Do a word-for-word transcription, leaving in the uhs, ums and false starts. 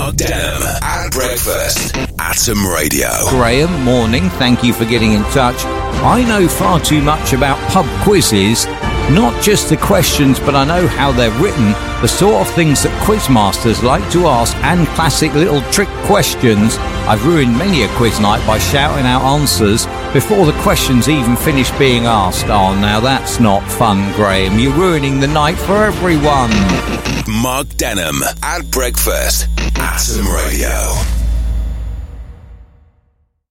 Mark Denham at breakfast. Atom Radio. Graham, morning. Thank you for getting in touch. I know far too much about pub quizzes. Not just the questions, but I know how they're written, the sort of things that quizmasters like to ask, and classic little trick questions. I've ruined many a quiz night by shouting out answers before the questions even finish being asked. Oh, now that's not fun, Graham. You're ruining the night for everyone. Mark Denham at breakfast. Atom Radio.